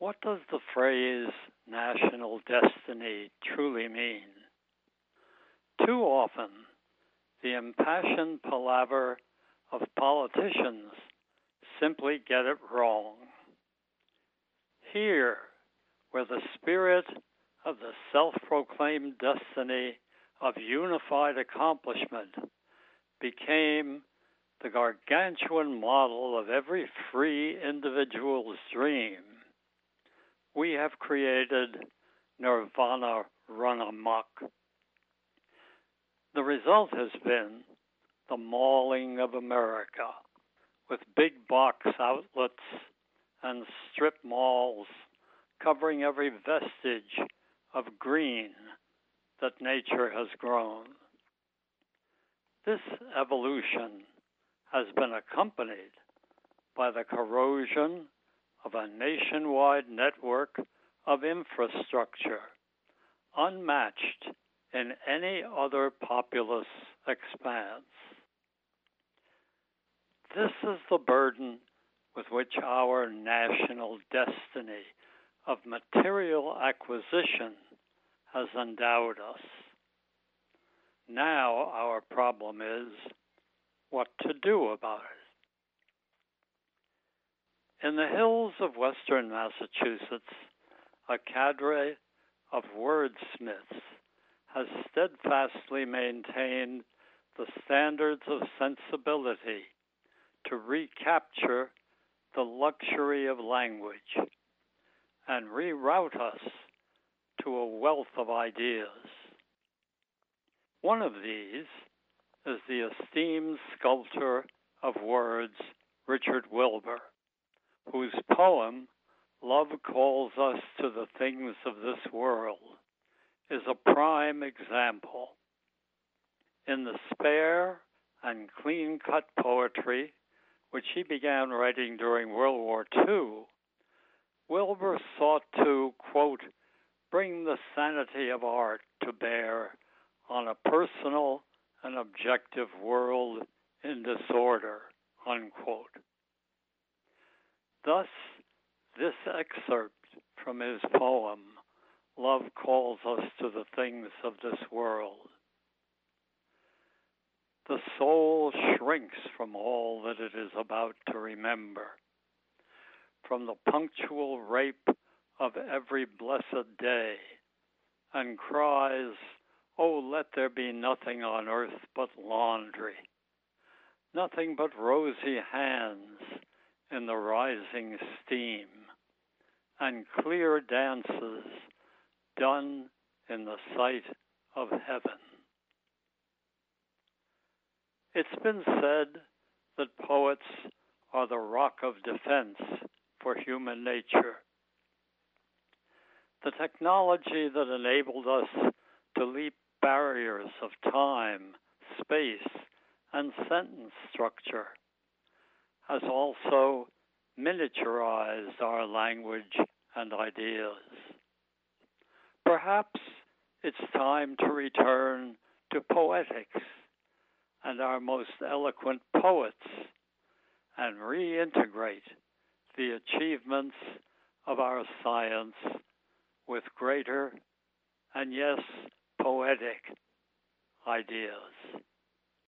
What does the phrase national destiny truly mean? Too often, the impassioned palaver of politicians simply get it wrong. Here, where the spirit of the self-proclaimed destiny of unified accomplishment became the gargantuan model of every free individual's dream, we have created nirvana run amok. The result has been the mauling of America, with big box outlets and strip malls covering every vestige of green that nature has grown. This evolution has been accompanied by the corrosion of a nationwide network of infrastructure unmatched in any other populous expanse. This is the burden with which our national destiny of material acquisition has endowed us. Now our problem is what to do about it. In the hills of western Massachusetts, a cadre of wordsmiths has steadfastly maintained the standards of sensibility to recapture the luxury of language and reroute us to a wealth of ideas. One of these is the esteemed sculptor of words, Richard Wilbur, whose poem, Love Calls Us to the Things of This World, is a prime example. In the spare and clean-cut poetry, which he began writing during World War II, Wilbur sought to, quote, bring the sanity of art to bear on a personal and objective world in disorder, unquote. Thus, this excerpt from his poem, Love Calls Us to the Things of This World. The soul shrinks from all that it is about to remember, from the punctual rape of every blessed day, and cries, oh, let there be nothing on earth but laundry, nothing but rosy hands in the rising steam, and clear dances done in the sight of heaven. It's been said that poets are the rock of defense for human nature. The technology that enabled us to leap barriers of time, space, and sentence structure has also miniaturized our language and ideas. Perhaps it's time to return to poetics and our most eloquent poets and reintegrate the achievements of our science with greater and, yes, poetic ideas.